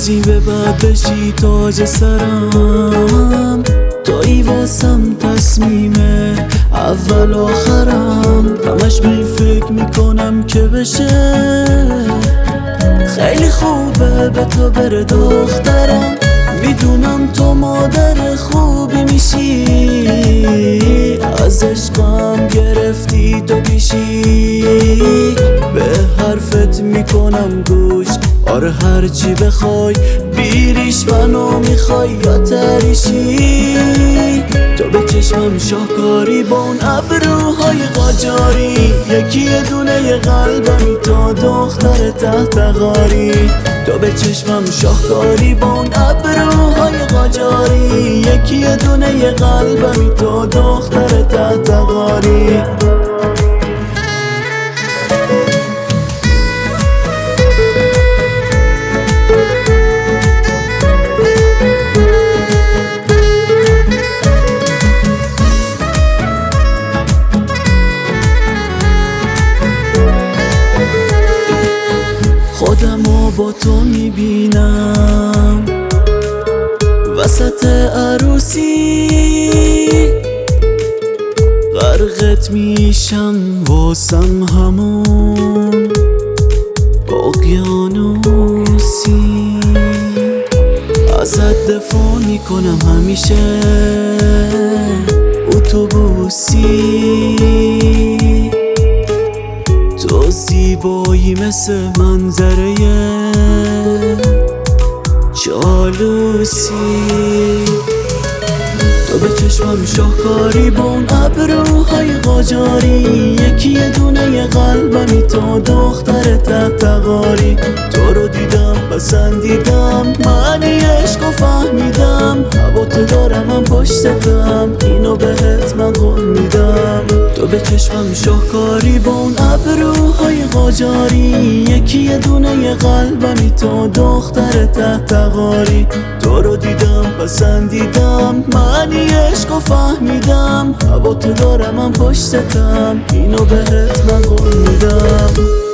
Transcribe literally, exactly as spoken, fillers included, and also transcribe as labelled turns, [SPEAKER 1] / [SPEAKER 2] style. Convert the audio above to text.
[SPEAKER 1] روزی به بعد بشی تاج سرم، تویی واسم تصمیمه اول آخرم. همش به این فکر میکنم که بشه خیلی خوبه به تو بره دخترم. میدونم تو مادر خوبی میشی، از عشقم گرفتی تو پیشی. به حرفت میکنم گوش، آره هرچی بخوای بیریش منو میخوای یا تریشی. تو به چشمم شاهکاری با اون ابروهای قاجاری، یکی یه دونه یه قلبمی تو دختر تحت غاری. تو به چشمم شاهکاری با اون ابروهای قاجاری، یکی یه دونه یه قلبمی تو دختر تحت غاری. خودمو با تو میبینم وسط عروسی، غرقت میشم واسم همون اقیانوسی. ازت دفاع میکنم همیشه اتوبوسی. تو زیبایی مثل منظره جالوسی. تو به چشمم شاهکاری با اون ابروهای قاجاری، یکی یه دونه یه قلبمی تو دختر تحت غاری. تو رو دیدم پسندیدم، معنی عشق و فهمیدم. هوا تو دارم من پشتتم، اینو بهت من قول میدم. تو به چشمم شاهکاری با اون ابروهای قاجاری، یکی یه دونه یه قلبمی تو دختر تحت غاری. تو رو دیدم پسندیدم، معنی عشق و فهمیدم. هوا تو دارم من پشتتم، اینو بهت من قول میدم.